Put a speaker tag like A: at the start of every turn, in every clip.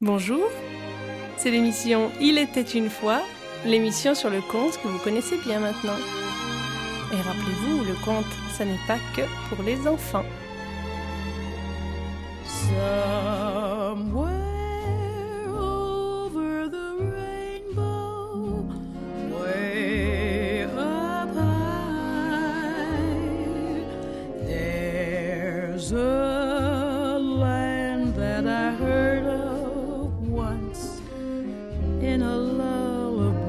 A: Bonjour, c'est l'émission Il était une fois, l'émission sur le conte que vous connaissez bien maintenant. Et rappelez-vous, le conte, ça n'est pas que pour les enfants. Somewhere over the rainbow, way up high, there's a land that I heard of once in a lullaby.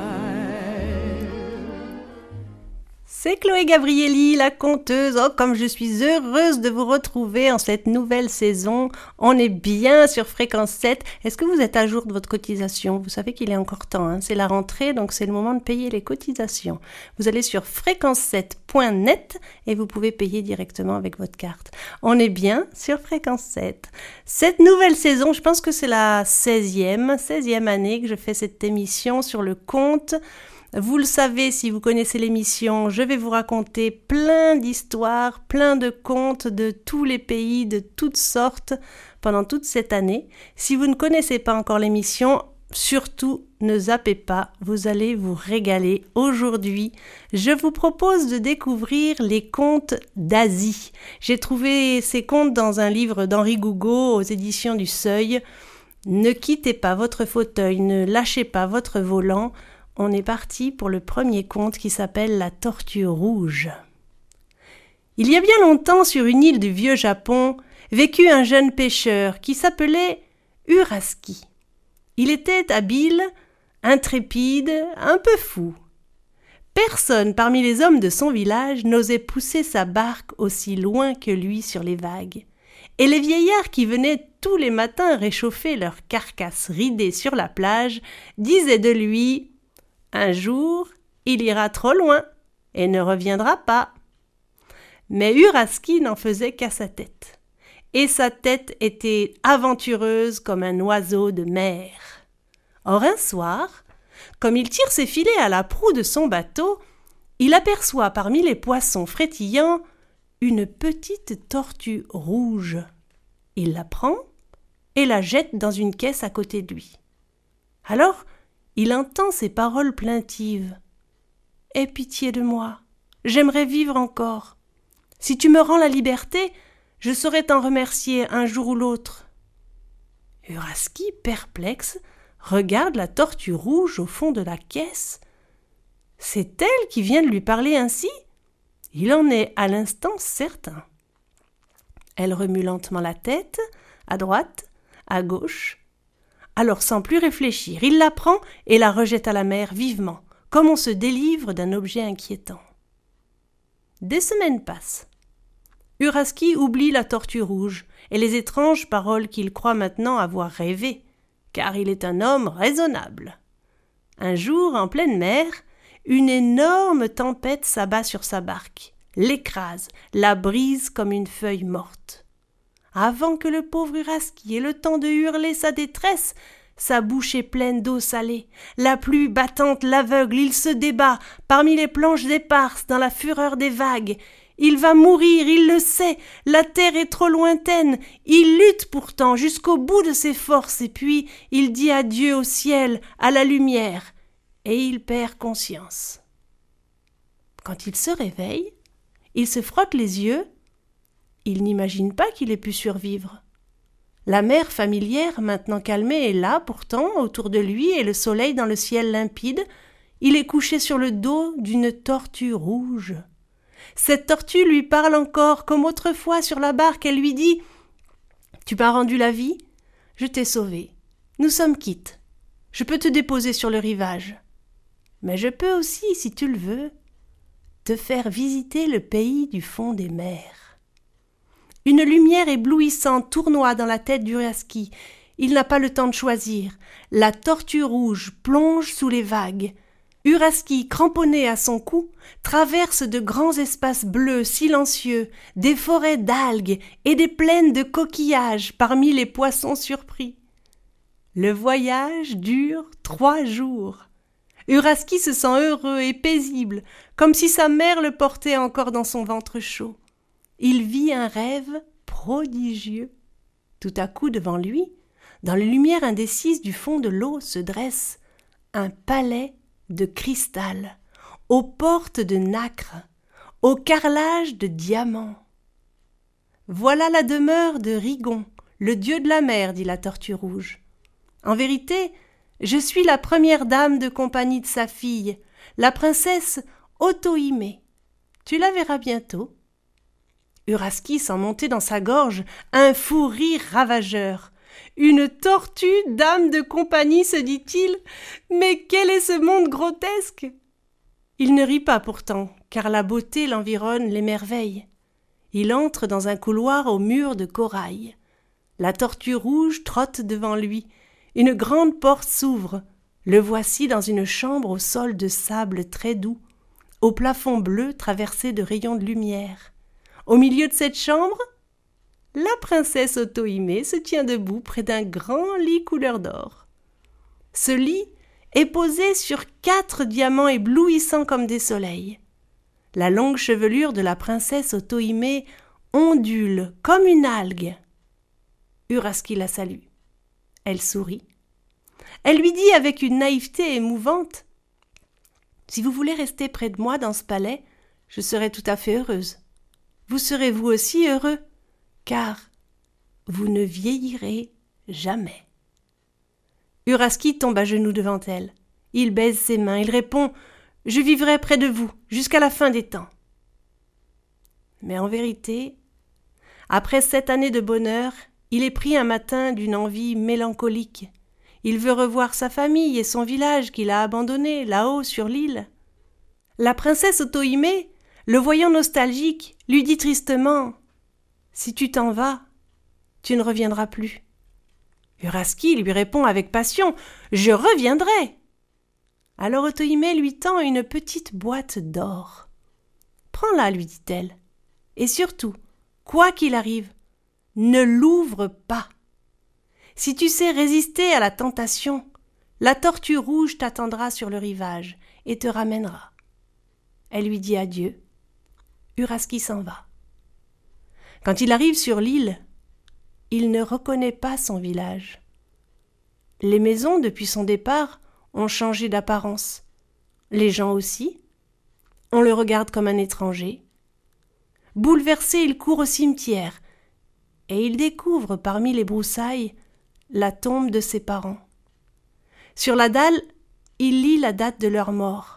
A: C'est Chloé Gabrielli, la conteuse. Oh, comme je suis heureuse de vous retrouver en cette nouvelle saison. On est bien sur Fréquence 7. Est-ce que vous êtes à jour de votre cotisation? Vous savez qu'il est encore temps, hein? C'est la rentrée, donc c'est le moment de payer les cotisations. Vous allez sur fréquence7.net et vous pouvez payer directement avec votre carte. On est bien sur Fréquence 7. Cette nouvelle saison, je pense que c'est la 16e année que je fais cette émission sur le conte. Vous le savez, si vous connaissez l'émission, je vais vous raconter plein d'histoires, plein de contes de tous les pays, de toutes sortes, pendant toute cette année. Si vous ne connaissez pas encore l'émission, surtout ne zappez pas, vous allez vous régaler. Aujourd'hui, je vous propose de découvrir les contes d'Asie. J'ai trouvé ces contes dans un livre d'Henri Gougaud aux éditions du Seuil. Ne quittez pas votre fauteuil, ne lâchez pas votre volant. On est parti pour le premier conte qui s'appelle La Tortue Rouge. Il y a bien longtemps, sur une île du vieux Japon, vécut un jeune pêcheur qui s'appelait Uraski. Il était habile, intrépide, un peu fou. Personne parmi les hommes de son village n'osait pousser sa barque aussi loin que lui sur les vagues. Et les vieillards qui venaient tous les matins réchauffer leurs carcasses ridées sur la plage disaient de lui: un jour, il ira trop loin et ne reviendra pas. Mais Uraski n'en faisait qu'à sa tête. Et sa tête était aventureuse comme un oiseau de mer. Or un soir, comme il tire ses filets à la proue de son bateau, il aperçoit parmi les poissons frétillants une petite tortue rouge. Il la prend et la jette dans une caisse à côté de lui. Alors, il entend ces paroles plaintives. « Aie pitié de moi, j'aimerais vivre encore. Si tu me rends la liberté, je saurai t'en remercier un jour ou l'autre. » Uraski, perplexe, regarde la tortue rouge au fond de la caisse. C'est elle qui vient de lui parler ainsi? Il en est à l'instant certain. Elle remue lentement la tête, à droite, à gauche. Alors, sans plus réfléchir, il la prend et la rejette à la mer vivement, comme on se délivre d'un objet inquiétant. Des semaines passent. Uraski oublie la tortue rouge et les étranges paroles qu'il croit maintenant avoir rêvées, car il est un homme raisonnable. Un jour, en pleine mer, une énorme tempête s'abat sur sa barque, l'écrase, la brise comme une feuille morte. Avant que le pauvre Uraski ait le temps de hurler sa détresse, sa bouche est pleine d'eau salée. La pluie battante l'aveugle, il se débat parmi les planches éparses dans la fureur des vagues. Il va mourir, il le sait, la terre est trop lointaine. Il lutte pourtant jusqu'au bout de ses forces et puis il dit adieu au ciel, à la lumière, et il perd conscience. Quand il se réveille, il se frotte les yeux. Il n'imagine pas qu'il ait pu survivre. La mer familière, maintenant calmée, est là, pourtant, autour de lui, et le soleil dans le ciel limpide. Il est couché sur le dos d'une tortue rouge. Cette tortue lui parle encore, comme autrefois sur la barque. Elle lui dit: « Tu m'as rendu la vie, je t'ai sauvé. Nous sommes quittes. Je peux te déposer sur le rivage. Mais je peux aussi, si tu le veux, te faire visiter le pays du fond des mers. » Une lumière éblouissante tournoie dans la tête d'Uraski. Il n'a pas le temps de choisir. La tortue rouge plonge sous les vagues. Uraski, cramponné à son cou, traverse de grands espaces bleus silencieux, des forêts d'algues et des plaines de coquillages parmi les poissons surpris. Le voyage dure 3 jours. Uraski se sent heureux et paisible, comme si sa mère le portait encore dans son ventre chaud. Il vit un rêve prodigieux. Tout à coup, devant lui, dans les lumières indécises du fond de l'eau se dresse un palais de cristal, aux portes de nacre, au carrelage de diamants. Voilà la demeure de Rigon, le dieu de la mer, dit la tortue rouge. En vérité, je suis la première dame de compagnie de sa fille, la princesse Otohime. Tu la verras bientôt. Uraski sent monter dans sa gorge un fou rire ravageur. Une tortue, dame de compagnie, se dit-il. Mais quel est ce monde grotesque? Il ne rit pas pourtant, car la beauté l'environne, l'émerveille. Il entre dans un couloir aux murs de corail. La tortue rouge trotte devant lui. Une grande porte s'ouvre. Le voici dans une chambre au sol de sable très doux, au plafond bleu traversé de rayons de lumière. Au milieu de cette chambre, la princesse Otohime se tient debout près d'un grand lit couleur d'or. Ce lit est posé sur 4 diamants éblouissants comme des soleils. La longue chevelure de la princesse Otohime ondule comme une algue. Uraski la salue. Elle sourit. Elle lui dit avec une naïveté émouvante « Si vous voulez rester près de moi dans ce palais, je serai tout à fait heureuse. Vous serez vous aussi heureux, car vous ne vieillirez jamais. » Uraski tombe à genoux devant elle. Il baise ses mains, il répond « Je vivrai près de vous, jusqu'à la fin des temps. » Mais en vérité, après 7 années de bonheur, il est pris un matin d'une envie mélancolique. Il veut revoir sa famille et son village qu'il a abandonné là-haut sur l'île. La princesse Otohime, le voyant nostalgique, lui dit tristement « Si tu t'en vas, tu ne reviendras plus. » Uraski lui répond avec passion « Je reviendrai !» Alors Otohime lui tend une petite boîte d'or. « Prends-la, lui dit-elle, et surtout, quoi qu'il arrive, ne l'ouvre pas. Si tu sais résister à la tentation, la tortue rouge t'attendra sur le rivage et te ramènera. » Elle lui dit adieu. Uraski s'en va. Quand il arrive sur l'île, il ne reconnaît pas son village. Les maisons, depuis son départ, ont changé d'apparence. Les gens aussi. On le regarde comme un étranger. Bouleversé, il court au cimetière et il découvre parmi les broussailles la tombe de ses parents. Sur la dalle, il lit la date de leur mort.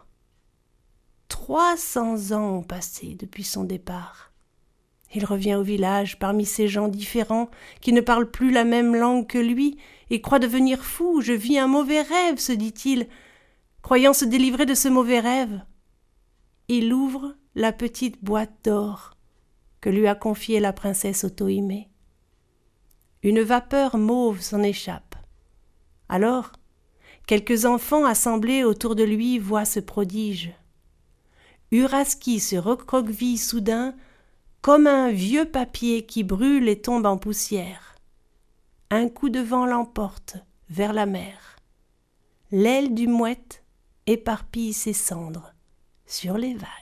A: 300 ans ont passé depuis son départ. Il revient au village parmi ces gens différents qui ne parlent plus la même langue que lui et croit devenir fou. « Je vis un mauvais rêve », se dit-il, croyant se délivrer de ce mauvais rêve. Il ouvre la petite boîte d'or que lui a confiée la princesse Otohime. Une vapeur mauve s'en échappe. Alors, quelques enfants assemblés autour de lui voient ce prodige. Uraski se recroqueville soudain comme un vieux papier qui brûle et tombe en poussière. Un coup de vent l'emporte vers la mer. L'aile du mouette éparpille ses cendres sur les vagues.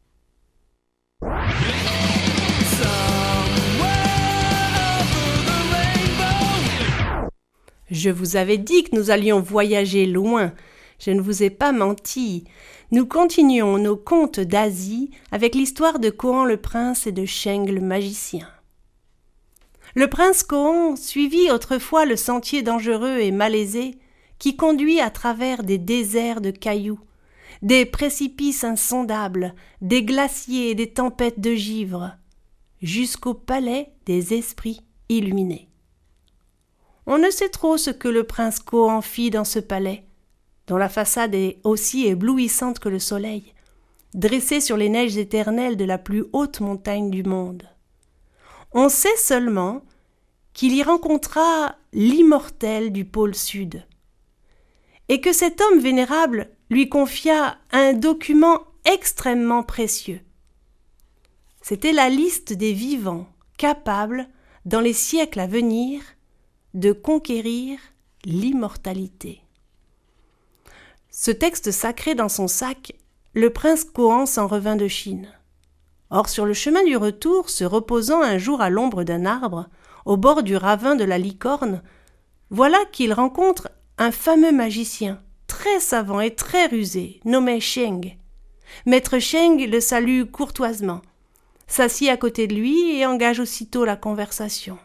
A: Je vous avais dit que nous allions voyager loin. Je ne vous ai pas menti. Nous continuons nos contes d'Asie avec l'histoire de Kohan le prince et de Sheng le magicien. Le prince Kohan suivit autrefois le sentier dangereux et malaisé qui conduit à travers des déserts de cailloux, des précipices insondables, des glaciers et des tempêtes de givre, jusqu'au palais des esprits illuminés. On ne sait trop ce que le prince Kohan fit dans ce palais, dont la façade est aussi éblouissante que le soleil, dressée sur les neiges éternelles de la plus haute montagne du monde. On sait seulement qu'il y rencontra l'immortel du pôle sud, et que cet homme vénérable lui confia un document extrêmement précieux. C'était la liste des vivants capables, dans les siècles à venir, de conquérir l'immortalité. Ce texte sacré dans son sac, le prince Kohan s'en revint de Chine. Or, sur le chemin du retour, se reposant un jour à l'ombre d'un arbre, au bord du ravin de la Licorne, Voilà qu'il rencontre un fameux magicien, très savant et très rusé, nommé Sheng. Maître Sheng le salue courtoisement, s'assied à côté de lui et engage aussitôt la conversation.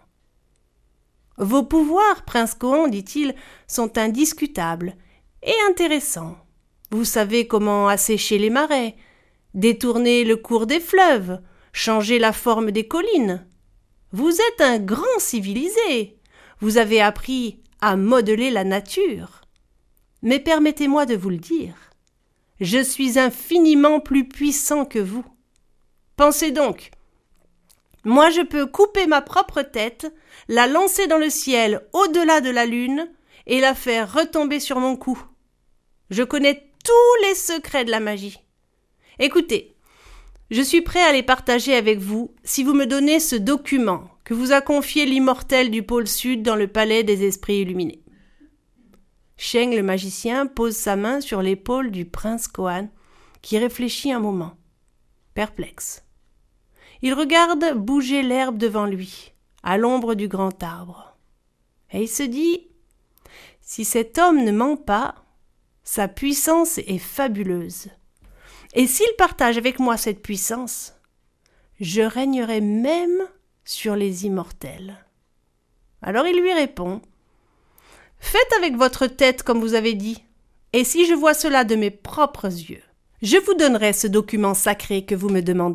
A: « Vos pouvoirs, prince Kohan, dit-il, sont indiscutables et intéressants. Vous savez comment assécher les marais, détourner le cours des fleuves, changer la forme des collines. Vous êtes un grand civilisé. Vous avez appris à modeler la nature. Mais permettez-moi de vous le dire, je suis infiniment plus puissant que vous. Pensez donc, moi je peux couper ma propre tête, la lancer dans le ciel au-delà de la lune et la faire retomber sur mon cou. Je connais tous les secrets de la magie. Écoutez, je suis prêt à les partager avec vous si vous me donnez ce document que vous a confié l'immortel du pôle sud dans le palais des esprits illuminés. » Sheng le magicien pose sa main sur l'épaule du prince Kohan, qui réfléchit un moment, perplexe. Il regarde bouger l'herbe devant lui, à l'ombre du grand arbre. Et il se dit, si cet homme ne ment pas, sa puissance est fabuleuse. Et s'il partage avec moi cette puissance, je régnerai même sur les immortels. Alors il lui répond, « Faites avec votre tête comme vous avez dit, et si je vois cela de mes propres yeux, je vous donnerai ce document sacré que vous me demandez. »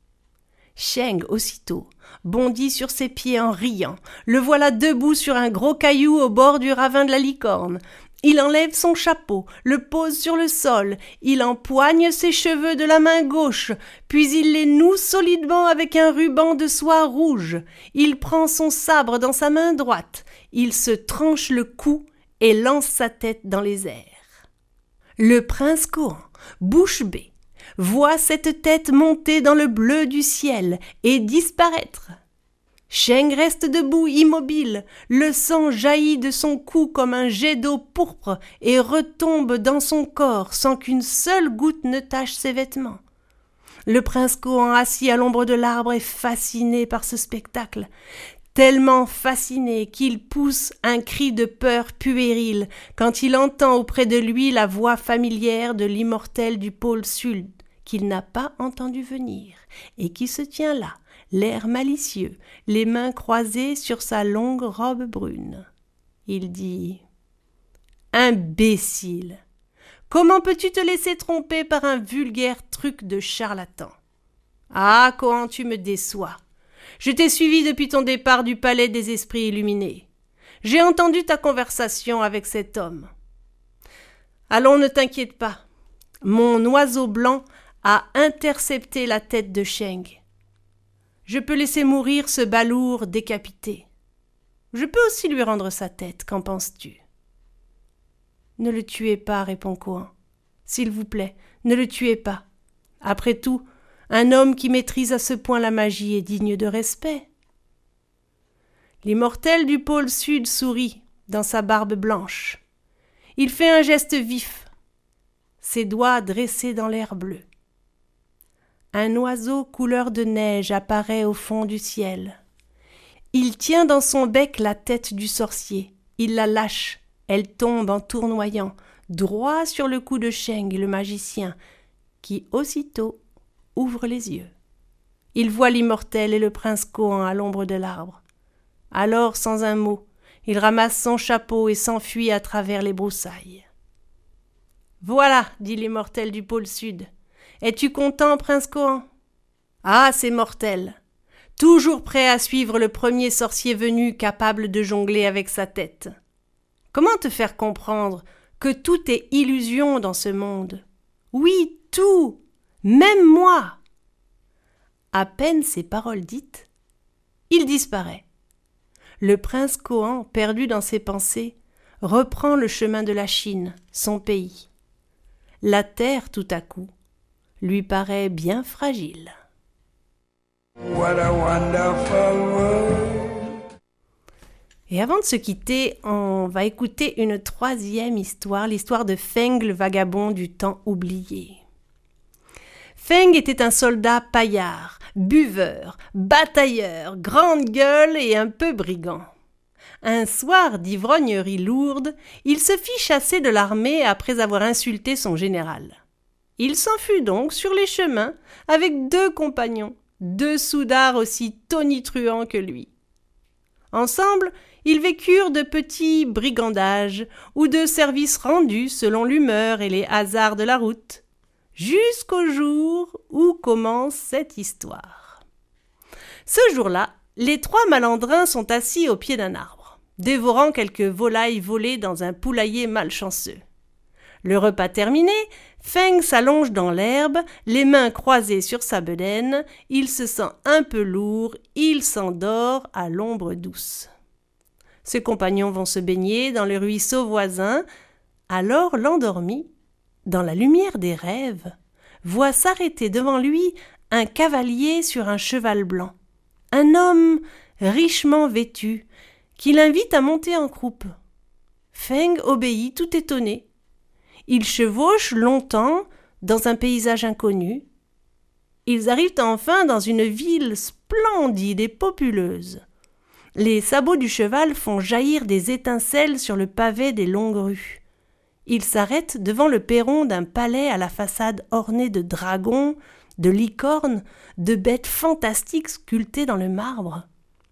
A: Sheng, aussitôt, bondit sur ses pieds en riant. Le voilà debout sur un gros caillou au bord du ravin de la licorne. Il enlève son chapeau, le pose sur le sol, il empoigne ses cheveux de la main gauche, puis il les noue solidement avec un ruban de soie rouge. Il prend son sabre dans sa main droite, il se tranche le cou et lance sa tête dans les airs. Le prince Kohan, bouche bée, voit cette tête monter dans le bleu du ciel et disparaître. Sheng reste debout, immobile, le sang jaillit de son cou comme un jet d'eau pourpre et retombe dans son corps sans qu'une seule goutte ne tache ses vêtements. Le prince Kohan, assis à l'ombre de l'arbre, est fasciné par ce spectacle, tellement fasciné qu'il pousse un cri de peur puéril quand il entend auprès de lui la voix familière de l'immortel du pôle sud qu'il n'a pas entendu venir et qui se tient là, l'air malicieux, les mains croisées sur sa longue robe brune. Il dit « Imbécile, comment peux-tu te laisser tromper par un vulgaire truc de charlatan ? Ah, Kohan, tu me déçois. Je t'ai suivi depuis ton départ du palais des esprits illuminés. J'ai entendu ta conversation avec cet homme. Allons, ne t'inquiète pas. Mon oiseau blanc a intercepté la tête de Sheng. Je peux laisser mourir ce balourd décapité. Je peux aussi lui rendre sa tête, qu'en penses-tu ? » ?»« Ne le tuez pas, répond Kohan. S'il vous plaît, ne le tuez pas. Après tout, un homme qui maîtrise à ce point la magie est digne de respect. » L'immortel du pôle sud sourit dans sa barbe blanche. Il fait un geste vif, ses doigts dressés dans l'air bleu. Un oiseau couleur de neige apparaît au fond du ciel. Il tient dans son bec la tête du sorcier. Il la lâche. Elle tombe en tournoyant, droit sur le cou de Sheng, le magicien, qui aussitôt ouvre les yeux. Il voit l'immortel et le prince Kohan à l'ombre de l'arbre. Alors, sans un mot, il ramasse son chapeau et s'enfuit à travers les broussailles. « Voilà, dit l'immortel du pôle sud. Es-tu content, prince Kohan ? Ah, c'est mortel. Toujours prêt à suivre le premier sorcier venu capable de jongler avec sa tête. Comment te faire comprendre que tout est illusion dans ce monde ? Oui, tout, même moi. » À peine ces paroles dites, il disparaît. Le prince Kohan, perdu dans ses pensées, reprend le chemin de la Chine, son pays. La terre, tout à coup, lui paraît bien fragile. What a wonderful world. Et avant de se quitter, on va écouter une troisième histoire, l'histoire de Feng, le vagabond du temps oublié. Feng était un soldat paillard, buveur, batailleur, grande gueule et un peu brigand. Un soir d'ivrognerie lourde, il se fit chasser de l'armée après avoir insulté son général. Il s'en fut donc sur les chemins avec 2 compagnons, 2 soudards aussi tonitruants que lui. Ensemble, ils vécurent de petits brigandages ou de services rendus selon l'humeur et les hasards de la route, jusqu'au jour où commence cette histoire. Ce jour-là, les 3 malandrins sont assis au pied d'un arbre, dévorant quelques volailles volées dans un poulailler malchanceux. Le repas terminé, Feng s'allonge dans l'herbe, les mains croisées sur sa bedaine, il se sent un peu lourd, il s'endort à l'ombre douce. Ses compagnons vont se baigner dans le ruisseau voisin, alors l'endormi, dans la lumière des rêves, voit s'arrêter devant lui un cavalier sur un cheval blanc, un homme richement vêtu, qui l'invite à monter en croupe. Feng obéit tout étonné. Ils chevauchent longtemps dans un paysage inconnu. Ils arrivent enfin dans une ville splendide et populeuse. Les sabots du cheval font jaillir des étincelles sur le pavé des longues rues. Ils s'arrêtent devant le perron d'un palais à la façade ornée de dragons, de licornes, de bêtes fantastiques sculptées dans le marbre.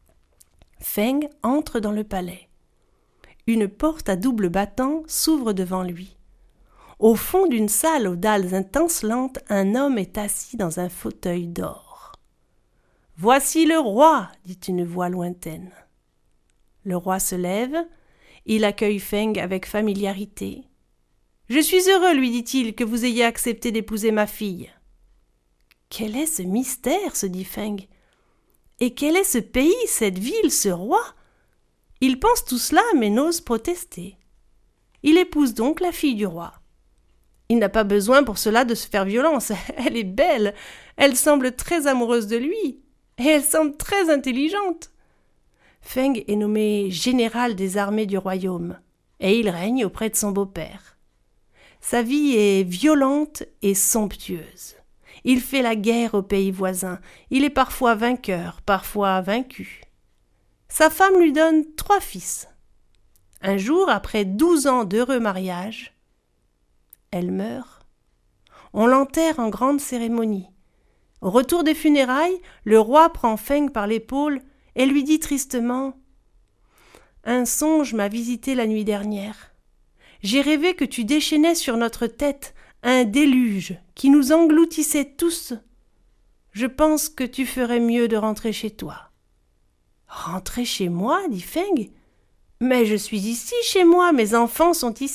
A: Feng entre dans le palais. Une porte à double battant s'ouvre devant lui. Au fond d'une salle aux dalles étincelantes, un homme est assis dans un fauteuil d'or. « Voici le roi !» dit une voix lointaine. Le roi se lève, il accueille Feng avec familiarité. « Je suis heureux, lui dit-il, que vous ayez accepté d'épouser ma fille. »« Quel est ce mystère ?» se dit Feng. « Et quel est ce pays, cette ville, ce roi ?» Il pense tout cela, mais n'ose protester. Il épouse donc la fille du roi. Il n'a pas besoin pour cela de se faire violence. Elle est belle, elle semble très amoureuse de lui, et elle semble très intelligente. Feng est nommé général des armées du royaume, et il règne auprès de son beau-père. Sa vie est violente et somptueuse. Il fait la guerre aux pays voisins. Il est parfois vainqueur, parfois vaincu. Sa femme lui donne 3 fils. Un jour, après 12 ans d'heureux mariage, elle meurt. On l'enterre en grande cérémonie. Au retour des funérailles, le roi prend Feng par l'épaule et lui dit tristement « Un songe m'a visité la nuit dernière. J'ai rêvé que tu déchaînais sur notre tête un déluge qui nous engloutissait tous. Je pense que tu ferais mieux de rentrer chez toi. »« Rentrer chez moi ?» dit Feng. « Mais je suis ici, chez moi, mes enfants sont ici. »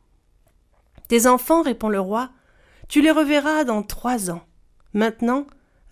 A: « Tes enfants, répond le roi, tu les reverras dans 3 ans. Maintenant, va-t'en. »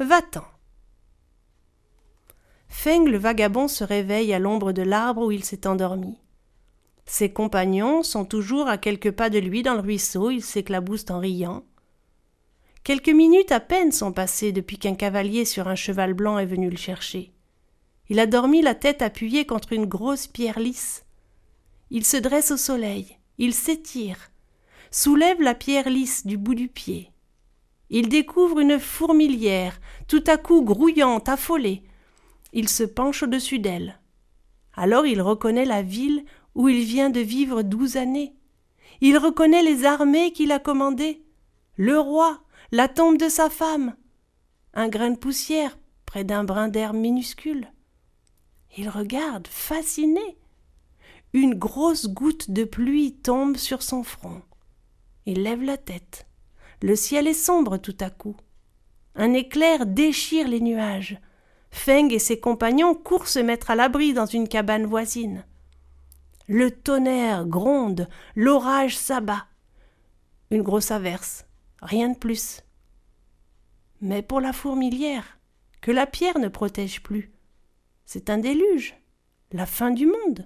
A: Feng le vagabond se réveille à l'ombre de l'arbre où il s'est endormi. Ses compagnons sont toujours à quelques pas de lui dans le ruisseau, ils s'éclaboussent en riant. Quelques minutes à peine sont passées depuis qu'un cavalier sur un cheval blanc est venu le chercher. Il a dormi la tête appuyée contre une grosse pierre lisse. Il se dresse au soleil, il s'étire, soulève la pierre lisse du bout du pied. Il découvre une fourmilière, tout à coup grouillante, affolée. Il se penche au-dessus d'elle. Alors il reconnaît la ville où il vient de vivre 12 années. Il reconnaît les armées qu'il a commandées, le roi, la tombe de sa femme, un grain de poussière près d'un brin d'herbe minuscule. Il regarde, fasciné. Une grosse goutte de pluie tombe sur son front. Il lève la tête. Le ciel est sombre tout à coup. Un éclair déchire les nuages. Feng et ses compagnons courent se mettre à l'abri dans une cabane voisine. Le tonnerre gronde, l'orage s'abat. Une grosse averse, rien de plus. Mais pour la fourmilière, que la pierre ne protège plus, c'est un déluge, la fin du monde.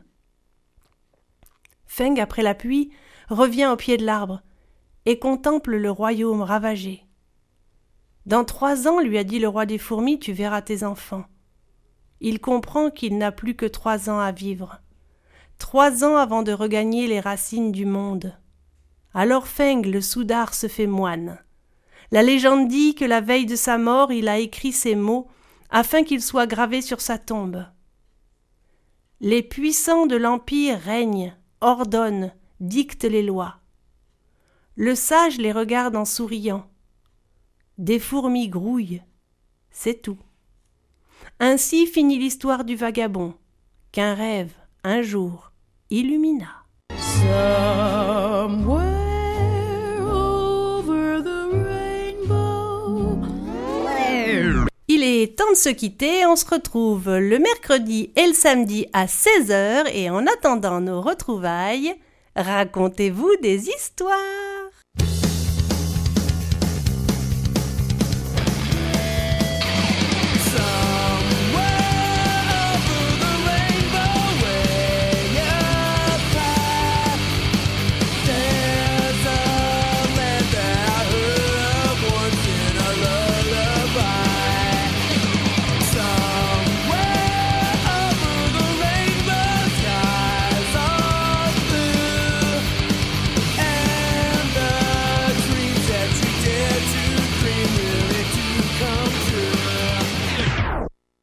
A: Feng, après la pluie, revient au pied de l'arbre et contemple le royaume ravagé. Dans 3 ans, lui a dit le roi des fourmis, tu verras tes enfants. Il comprend qu'il n'a plus que 3 ans à vivre. 3 ans avant de regagner les racines du monde. Alors Feng, le soudard, se fait moine. La légende dit que la veille de sa mort, il a écrit ces mots afin qu'ils soient gravés sur sa tombe. Les puissants de l'Empire règnent, ordonnent, dictent les lois. Le sage les regarde en souriant. Des fourmis grouillent, c'est tout. Ainsi finit l'histoire du vagabond, qu'un rêve, un jour, illumina. Somewhere over the rainbow. Il est temps de se quitter, on se retrouve le mercredi et le samedi à 16h et en attendant nos retrouvailles, racontez-vous des histoires.